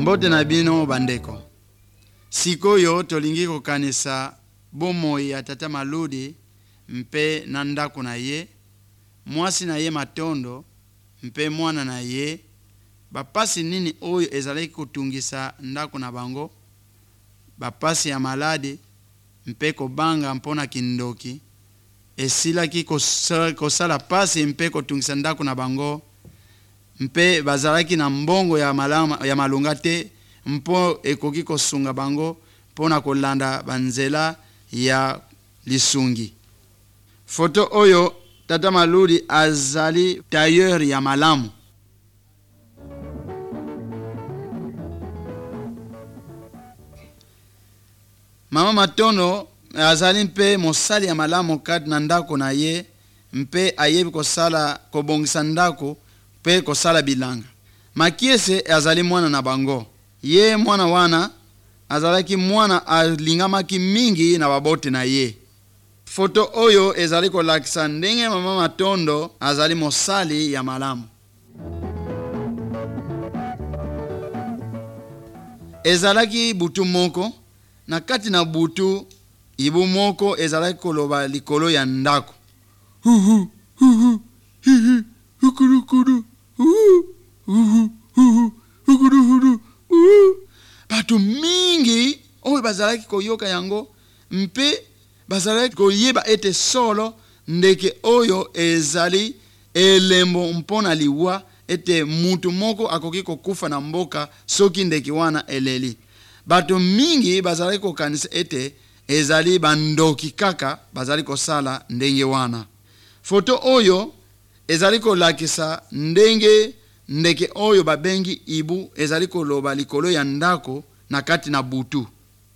Mbote na bino bandeko. Sikoyo tolingi kokanisa bomoi ya tata Maludi mpe na ndako na ye, mwasi na ye Matondo mpe mwana na ye, bapasi nini oyo ezalaki kotungisa ndako na bango, bapasi ya malade mpe kobanga mpona kindoki, esilaki kosala pasi mpe kotungisa ndako na bango, mpe bazalaki na mbongo ya malunga te mpo ekoki kosunga bango mpona kolanda banzela ya lisungi. Foto oyo tata Maludi azali tailleur ya malamu. Mama Matondo azali mpe mosali ya malamu kati na ndako na ye, mpe ayebi kosala kobongisa ndako mpe kosala bilanga. Makiese azali mwana na bango. Ye mwana wana azalaki mwana alingamaki mingi na babote na ye. Foto oyo ezali kolakisa ndenge mama Matondo azali mosali ya malamu. Ezalaki butu moko, na kati na butu ibu moko ezalaki koloba likolo ya ndako. Batu mingi oyo bazalaki koyoka yango, mpe bazalaki koyeba ete solo ndeke oyo ezali elembo mpona liwa, ete mutu moko akoki kokufa na mboka soki ndeke wana eleli. Batu mingi bazalaki kokanisa ete ezali bandoki kaka bazali kosala ndenge wana. Foto oyo ezali kolakisa ndenge ndeke oyo babengi ibu ezali koloba likolo ya ndako na kati na butu.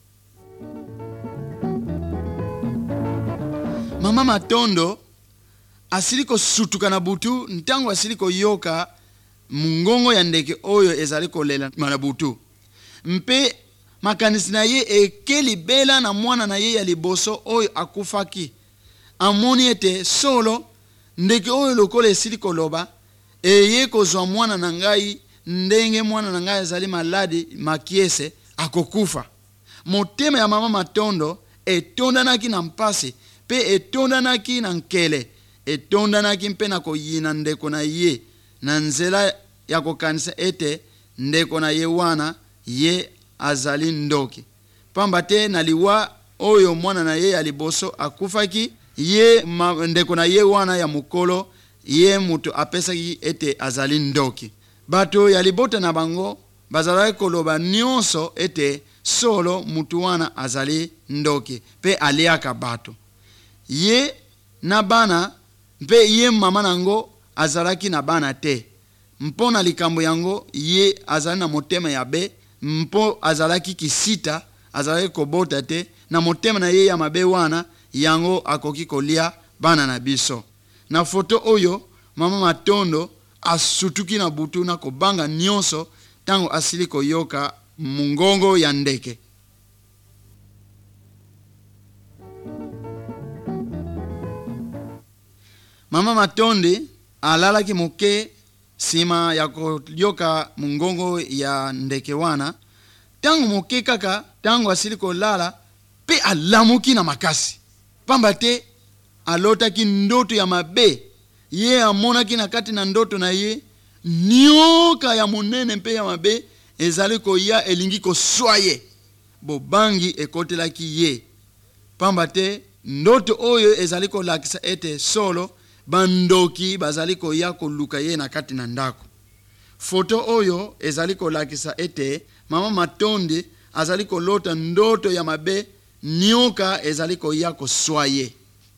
Mama Matondo asili kosutuka na butu ntango asili koyoka mungongo ya ndeke oyo ezali kolela na butu. Mpe makanisi na ye ekeli bela na mwana na ye ya liboso oyo akufaki. Amoni ete solo ndeke oyo lokola esili koloba eye kozwa mwana na ngai ndenge mwana na ngai ezali maladi makiese akokufa. Motema ya mama Matondo etondanaki na mpasi pe etondanaki na nkele, etondanaki mpe na koyina ndeko na ye na nzela ya kokanisa ete ndeko na ye wana ye azali ndoki. Pamba te na liwa oyo mwana na ye ya liboso akufaki, ye ndeko na ye wana ya mukolo ye mutu apesaki ete azali ndoki. Bato ya libota na bango bazalaki koloba nyonso ete solo mutu wana azali ndoki pe aliaka bato. Ye na bana mpe ye mama nango azalaki na bana te. Mpona likambo yango ye azali na motema ya be, mpo azalaki kisita azalaki kobota te, na motema na ye ya mabe wana yango akoki kolia bana na biso. Na foto oyo mama Matondo asutuki na butu na kobanga nyonso tango asili koyoka mungongo ya ndeke. Mama Matondi alalaki moke sima ya koyoka mungongo ya ndeke wana. Tango moke kaka, tango asili kolala pe alamuki na makasi. Pamba te alotaki ndoto ya mabe. Ye amonaki na kati na ndoto na ye nyoka ya monene mpe ya mabe ezali koya elingi koswaye. Bobangi ekotelaki ye. Pamba te ndoto oyo ezali kolakisa ete solo bandoki bazali koya koluka ye na kati na ndako. Foto oyo ezali kolakisa ete mama Matondi azali kolota ndoto ya mabe, nyoka ezali koya koswaye.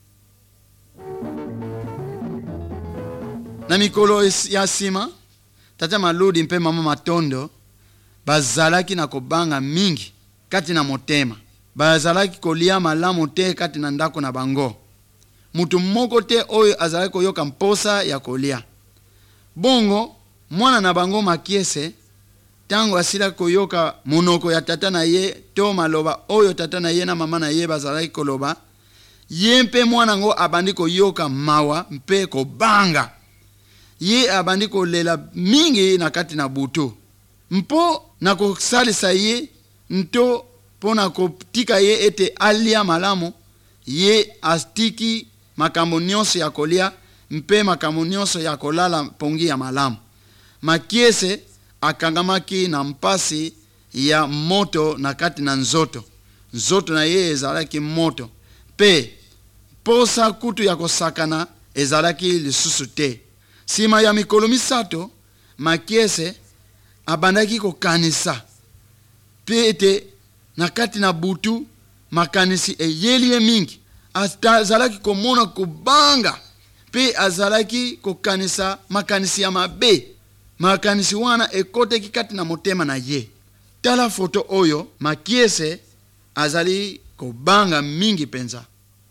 Na mikolo ya sima, tata Maludi mpe mama Matondo bazalaki na kobanga mingi kati na motema. Bazalaki kolia malamu te kati na ndako na bango. Mutu moko te oyo azalaki koyoka mposa ya kolia. Bongo mwana na bango makiese tango asila koyoka monoko ya tata na ye to maloba oyo tata na ye na mama na ye bazalaki koloba, ye mpe mwana ngo abandi koyoka mawa mpe kobanga. Ye abandi kolela mingi na kati na butu. mpo na kosalisa ye nto mpo na kotika ye ete alia malamu, ye astiki makambo nyonso ya kolia mpe makambo nyonso ya kolala pongi ya malamu. Makiese akangamaki na mpasi ya moto na kati na nzoto. Nzoto na ye ezalaki moto. Pe posa kutu ya kosakana ezalaki lisusu te. Sima ya mikolo misato, Makiese abandaki kokanisa. Pe ete na kati na butu makanisi eyeli mingi. Azalaki komona kubanga. Pe azalaki kokanisa makanisi ya mabe. Makanisi wana ekoteki kati na motema na ye. Tala foto oyo, Makiese azali kobanga mingi penza.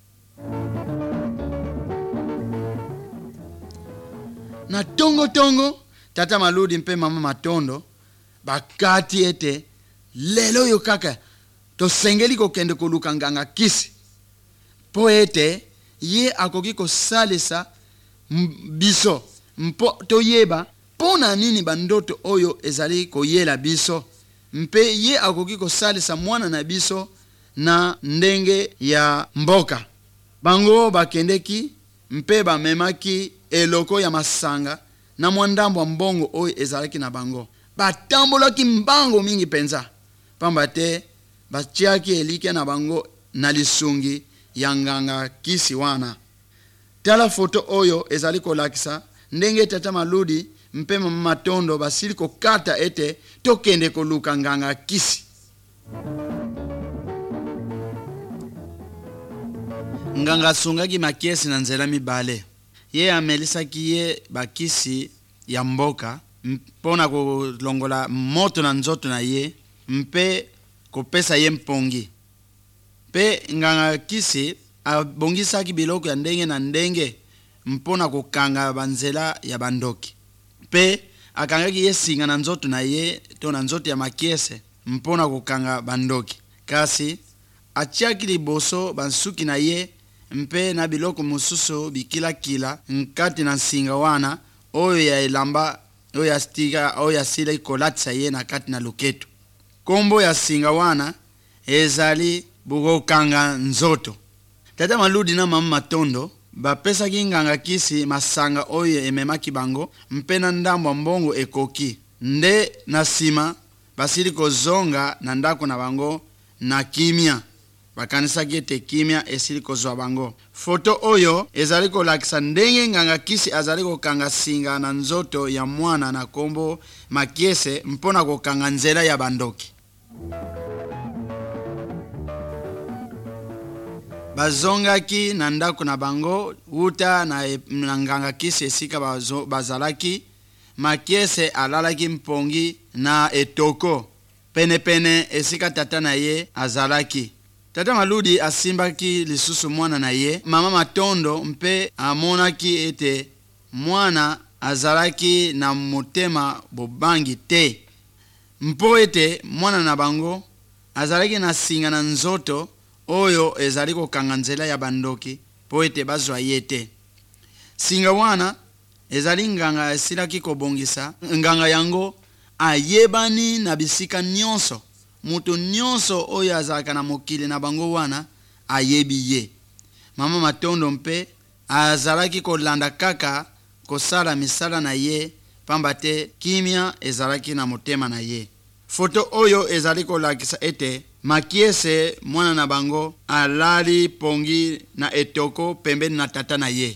Na tongo Tata Maludi mpe Mama Matondo bakati ete lelo yo kaka tosengeli kokende koluka nganga kisi po ete ye akoki kosalisa biso mpo toyeba pona nini bandoto oyo ezali koyela biso, mpe ye akoki kosalisa mwana na biso na ndenge ya mboka. Bango bakendeki mpe bamemaki eloko ya masanga na mwandambo wa mbongo oyo ezalaki na bango. Batambolaki mbango mingi penza, pamba te batiaki elike na bango na lisungi ya nganga kisi wana. Tala foto oyo ezali kolakisa ndenge Tata Maludi mpe Mama Matondo basili kokata ete tokende koluka nganga kisi. Nganga sungaki Makiese na nzela mibale. Ye amelisaki ye bakisi ya mboka mpona kolongola moto na nzoto na ye mpe kopesa ye mpongi. Pe nganga kisi abongisaki biloko ya ndenge na ndenge mpona kokanga banzela ya bandoki. Pe akangaki ye singa na nzoto na ye to na nzoto ya Makiese mpona kokanga bandoki. Kasi atiaki liboso bansuki na ye mpe na biloko mususu bikila nkati na singa wana oyo ya elamba oyo ya stiga oyo ya sila ikolatisa ye na kati na loketo. Kombo ya singa wana ezali bukokanga nzoto. Tata Maludi na Mama Matondo bapesaki nganga kisi masanga oyo ememaki bango mpe na ndambo mbongo ekoki. Nde na sima basili kozonga na ndako na bango na kimia. Bakanisaki ete kimia esili kozwa bango. Foto oyo ezali kolakisa ndenge nganga kisi azali kokanga singa na nzoto ya mwana na kombo Makiese mpona kokanga nzela ya bandoki. Bazongaki na ndako na bango uta na nganga kisi esika bazalaki. Makiese alalaki mpongi na etoko pene esika tata na ye azalaki. Tata Maludi asimbaki lisusu mwana na ye. Mama Matondo mpe amonaki ete mwana azalaki na motema bobangi te, mpo ete mwana na bango azalaki na singa na nzoto oyo ezali kokanga nzela ya bandoki po ete bazwa ye te. Singa wana ezali nganga esilaki kobongisa. Nganga yango ayebani na bisika nyonso. Mutu nyonso oyo azalaka na mokili na bango wana ayebi ye. Mama Matondo mpe azalaki kolanda kaka kosala misala na ye pamba te kimia ezalaki na motema na ye. Foto oyo ezali kolakisa ete Makiese mwana na bango alali pongi na etoko pembeni na tata na ye.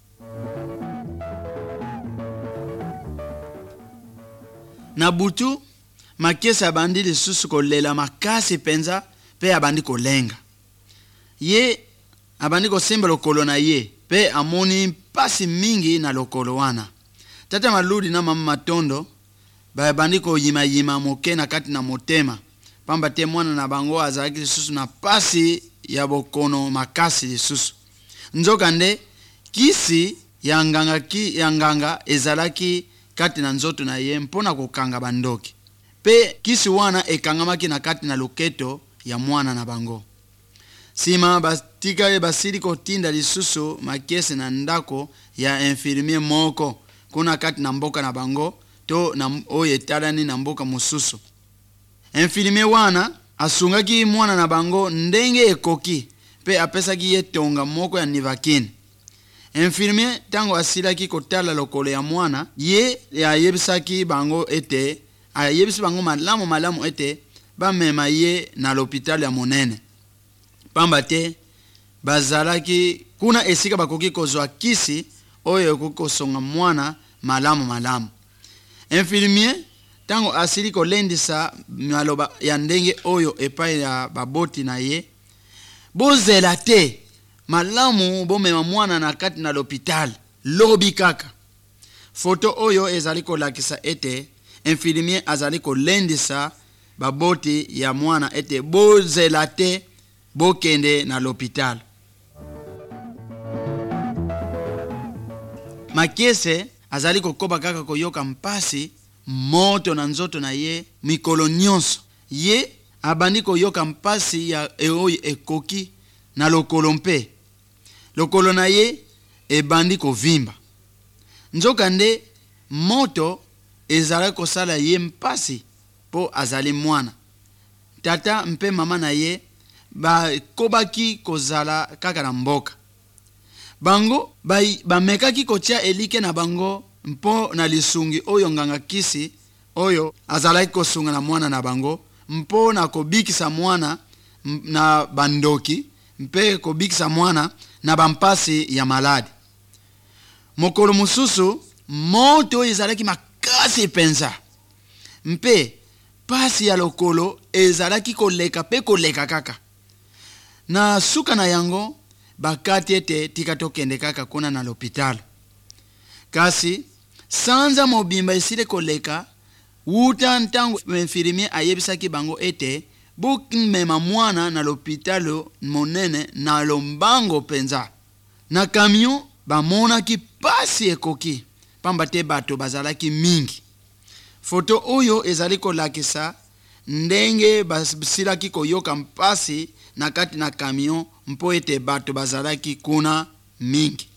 Na butu Makiese abandi lisusu kolela makasi penza pe abandi kolenga. Ye abandi kosemba lokolo na ye pe amoni mpasi mingi na lokolo wana. Tata Maludi na Mama Matondo abandi koyima moke na kati na motema pamba te mwana na bango azalaki lisusu na pasi ya bokono makasi lisusu. Nzoka nde kisi ya nganga ezalaki kati na nzoto na ye mpona kokanga bandoki. Pe kisi wana ekangamaki na kati na loketo ya mwana na bango. Sima batika basili kotinda lisusu Makiese na ndako ya infirmier moko kuna kati na mboka na bango to na oyo etalani na mboka mosusu. Infirmier wana asungaki mwana na bango ndenge ekoki pe apesaki ye tonga moko ya nivakine. Infirmier tango asilaki kotala lokolo ya mwana, ye ayebisaki bango ete ayebisi bango malamu ete bamema ye na l'hôpital ya monene. Pamba te bazalaki kuna esika bakoki kozwa kisi oyo ekoki kosonga mwana malamu. Infirmier tango asili kolendisa maloba ya ndenge oyo epai ya baboti na ye, bozela te malamu bomema mwana na kati na l'hôpital lobi kaka. Foto oyo ezali kolakisa ete infirmier azali kolendisa baboti ya mwana ete bozela te bokende na l'hôpital. Makiese azali kokoba kaka koyoka mpasi moto na nzoto na ye mikolo nyonso. Ye abandi koyoka mpasi ya oyo ekoki na lokolo mpe. Lokolo na ye ebandi kovimba. Nzoka nde moto ezali kosala ye mpasi po azali mwana. Tata mpe mama na ye bakobaki kozala kaka na mboka. Bango bamekaki kotia elike na bango mpo na lisungi oyo nganga kisi oyo azalaki kosunga na mwana na bango mpo na kobikisa mwana na bandoki mpe kobikisa mwana na bampasi ya maladi. Mokolo mosusu moto ezalaki makasi penza mpe pasi ya lokolo ezalaki koleka pe koleka kaka. Na suka na yango bakati ete tika tokende kaka kuna na l'hôpital. Kasi sanza mobimba esile koleka wuta ntango infirmier ayebisaki bango ete bokimema mwana na l'hôpital monene na lombango penza. Na camion bamonaki pasi ekoki pamba te bato bazalaki mingi. Foto oyo ezali kolakisa ndenge basilaki koyoka mpasi na kati na camion mpo ete bato bazalaki kuna mingi.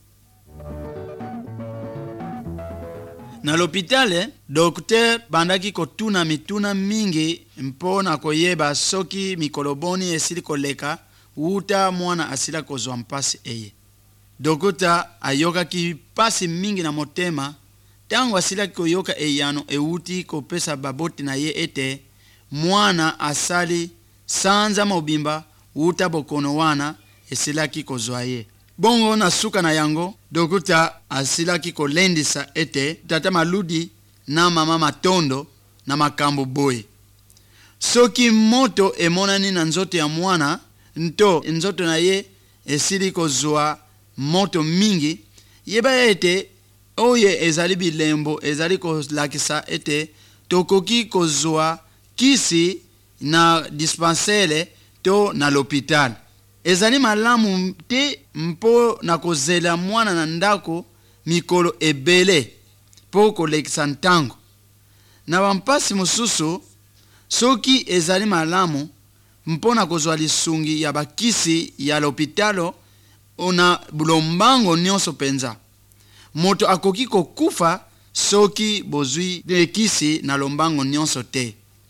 Na l'hôpital, docteur bandaki kotuna mituna mingi mpo na koyeba soki mikoloboni esili koleka wuta mwana asila kozwa mpasi eye. Dokota ayokaki pasi mingi na motema tango asila koyoka eyano ewuti kopesa baboti na ye ete mwana asali sanza mobimba wuta bokono wana esilaki kozwa ye. Bongo na suka na yango, dokota asilaki kolendisa ete tata maludi na mama matondo na makambo boye. Soki moto emonani na nzoto ya mwana, nzoto na ye esili kozwa moto mingi, yeba ete oye ezali bilembo ezali kolakisa ete tokoki kozwa kisi na dispensaire to na l'hôpital. Ezali malamu te mpo na kozela mwana na ndako mikolo ebele po kolekisa ntango. Na bampasi mosusu soki ezali malamu mpo na kozwa lisungi ya bakisi ya l'hôpital ona bulombango nyonso penza. Moto akoki kokufa soki bozwi kisi na lombango nyonso te.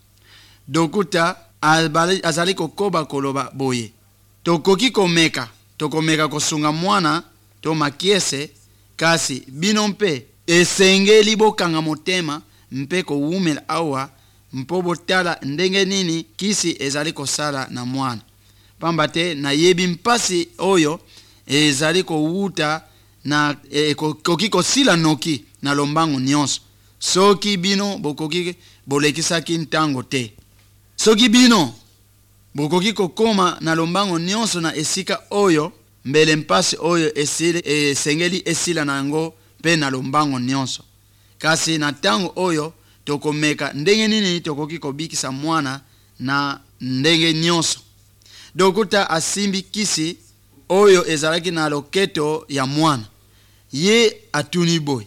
Dokuta azali kokoba koloba boye. Tokoki tokomeka kosunga mwana to makiese, kasi bino mpe esengeli bokanga motema mpe kowumela awa mpo botala ndenge nini kisi ezali kosala na mwana. Pamba te na yebi mpasi oyo ezali kowuta na koki kosila noki na lombango nyonso. Soki bino bokoki bolekisaki ntango te. Soki bino bokoki kokoma na lombango nyonso na esika oyo mbele mpasi oyo esengeli esila na yango pe na lombango nyonso. Kasi na tango oyo tokomeka ndenge nini tokoki kobikisa mwana na ndenge nyonso. Dokuta asimbi kisi oyo ezalaki na loketo ya mwana. Ye atuni boy.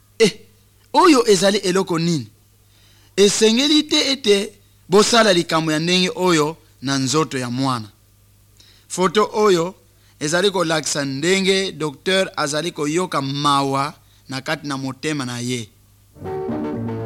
Oyo ezali eloko nini? Esengeli te ete bosala likambo ya ndenge oyo na nzoto ya mwana. Foto oyo ezali kolakisa ndenge docteur azali koyoka mawa na kati na motema na ye.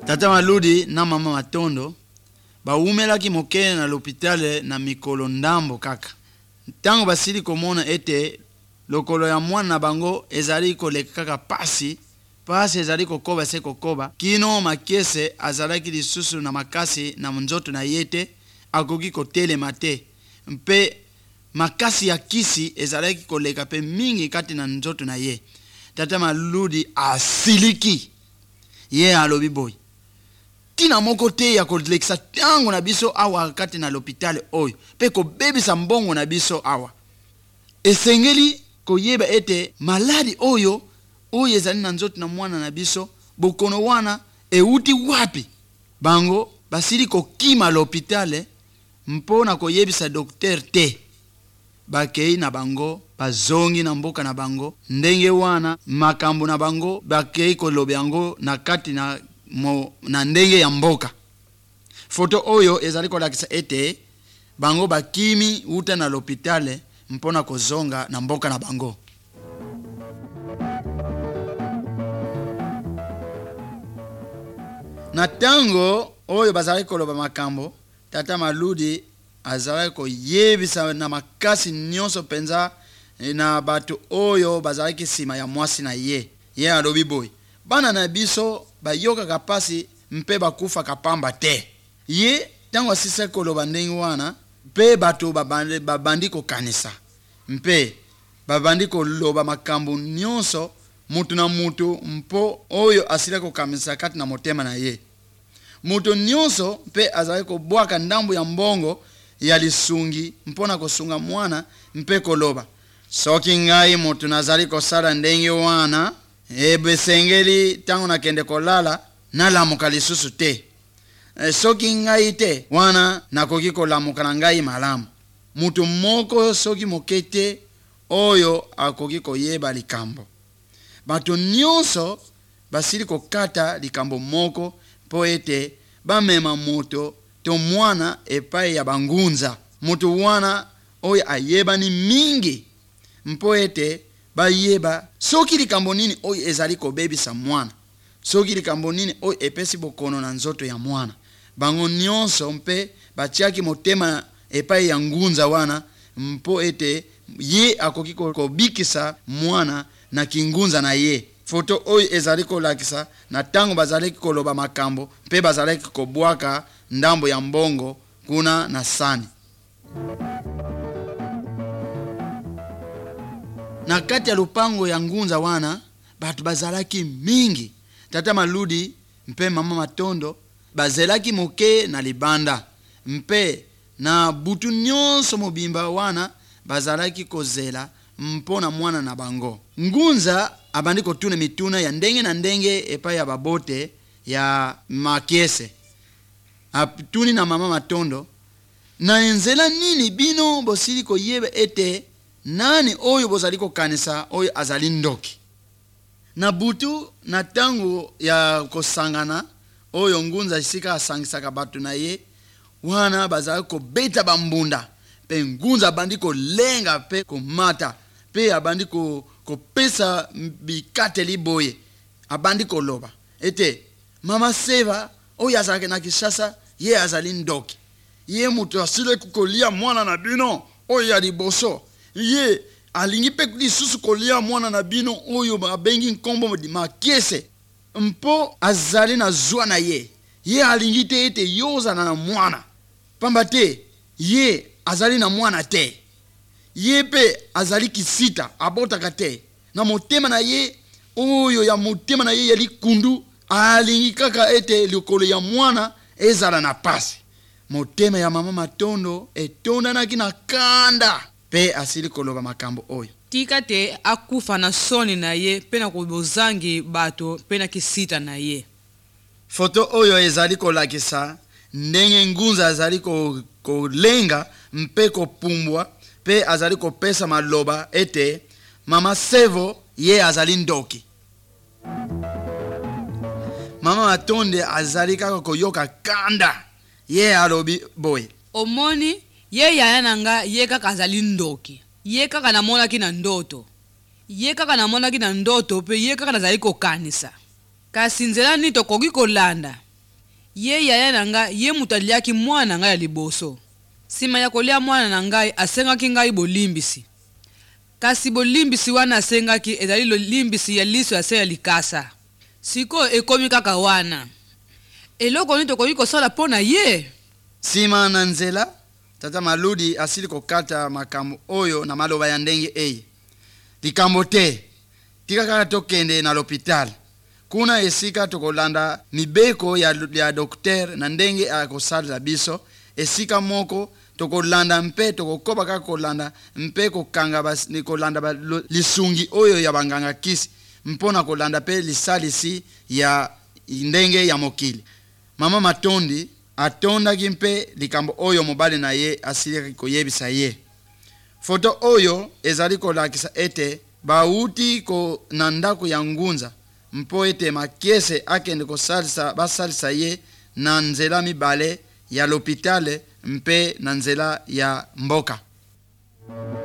Tata Maludi na mama Matondo baumelaki mokene na l'hôpital na mikolo ndambo kaka. Tango basili komona ete lokolo ya mwana na bango ezali koleka kaka pasi ezali kokoba se kokoba kino makese azalaki lisusu na makasi na nzoto na yete akoki kotelema te mpe makasi ya kisi ezalaki koleka pe mingi kati na nzoto na ye. Tata Maludi asiliki ye alobi boy tina moko te ya kolekisa tango na biso awa kati na l'hôpital oyo pe kobebisa mbongo na biso awa. Esengeli koyeba ete maladi oyo ezali na nzoto na mwana na biso bokono wana euti wapi. Bango basili kokima l'hôpital mpona koyebisa docteur te. Bakei na bango bazongi na mboka na bango ndenge wana makambo na bango bakei kolobe yango na kati na ndenge ya mboka. Foto oyo ezali kolakisa ete bango bakimi uta na l'hôpital mpona kozonga na mboka na bango. Na tango oyo bazali koloba makambo, Tata Maludi azali koyebisa na makasi nyonso penza na bato oyo bazali kisima ya mwasi na ye. Ye alobi boy bana na biso bayoka kapasi mpe bakufa kapamba te. Ye tango asisa koloba ndenge wana mpe bato babandi kokanisa mpe babandi koloba makambo nyonso mutu na mutu mpo oyo asila kokamisa kati na motema na ye. Mutu nyonso mpe azali kobwaka ndambo ya mbongo ya lisungi mpona kosunga mwana mpe koloba soki ngai mutu nazali kosala ndenge wana besengeli tango nakende kolala nalamuka lisusu te. Soki ngai te wana nakoki kolamuka na ngai malamu. Mutu moko soki mokete oyo akoki koyeba likambo. Bato nyonso basili kokata likambo moko po ete bamema moto to mwana epai ya bangunza. Mutu wana oyo ayebani mingi mpo ete bayeba soki likambo nini oyo ezali kobebisa mwana, soki likambo nini oyo epesi bokono na nzoto ya mwana. Bango nyonso mpe batiaki motema epai ya ngunza wana mpo ete ye akoki kobikisa mwana na kingunza na ye. Foto oyo ezali kolakisa na tango bazali koloba makambo mpe bazali kobwaka ndambo ya mbongo kuna na sani. Na kati ya lupango ya ngunza wana batu bazalaki mingi. Tata Maludi mpe mama Matondo bazelaki moke na libanda mpe na butu nyonso mobimba wana bazalaki kozela mpona mwana na bango. Ngunza abandi kotuna mituna ya ndenge na ndenge epai ya babote ya makese. Atuni na mama Matondo na enzela nini bino bosili koyeba ete nani oyo bozali kokanisa oyo azali ndoki. Na butu na tango ya kosangana oyo ngunza isika asangisaka batu na ye wana bazali kobeta bambunda pe ngunza abandi kolenga pe komata pe abandi kopesa bikate liboye abandi koloba ete mama Seva oyo azalaki na Kinshasa ye azali ndoki. Ye mutu asile kukolia mwana na bino oyo ya liboso. Ye alingi pe lisusu kolia mwana na bino oyo babengi nkombo makese mpo azali na zwa na ye. Ye alingi te ete yoza na mwana pamba te ye azali na mwana te. Ye pe azali kisita abotaka te na motema na ye oyo ya motema na ye yali kundu alingi kaka ete likolo ya mwana ezala na pasi. Motema ya mama Matondo etondanaki na kanda pe asili koloba makambo oyo. Tika te akufa na soni na ye pe na kubozangi bato pe na kisita na ye. Foto oyo ezali kolakisa ndenge ngunza azali kolenga mpe kopumbwa pe azali kopesa maloba ete mama Sevo ye azali ndoki. Mama Matonde azali kaka koyoka kanda. Ye alobi boy omoni ye yaya nanga ye kaka azali ndoki. Ye kaka namonaki na ndoto. Ye kaka namonaki na ndoto pe ye kaka nazali kokanisa. Kasi nzela ni tokoki kolanda ye yaya na ngai ye mutu aliaki mwana na ngai ya liboso. Nsima ya kolia mwana na ngai asengaki ngai bolimbisi. Kasi bolimbisi wana asengaki ezali limbisi ya liso ya se ya likasa. Siko ekomi kaka wana. Eloko nini tokoki kosala mpo na ye? Nsima na nzela tata Maludi asili kokata makambo oyo na maloba ya ndenge eye. Likambo te tika kaka tokende na l'hôpital. Kuna esika tokolanda mibeko ya dokter na ndenge akosalisa biso. Esika moko tokolanda mpe tokokoba kaka kolanda mpe kokanga kolanda lisungi oyo ya banganga kisi mpona kolanda pe lisalisi ya ndenge ya mokili. Mama Matondi atondaki mpe likambo oyo mobali na ye asili koyebisa ye. Foto oyo ezali kolakisa ete bauti ko na ndako ya ngunza mpo ete makiese akende basalisa ye na nzela mibale ya l'hôpital mpe na nzela ya mboka.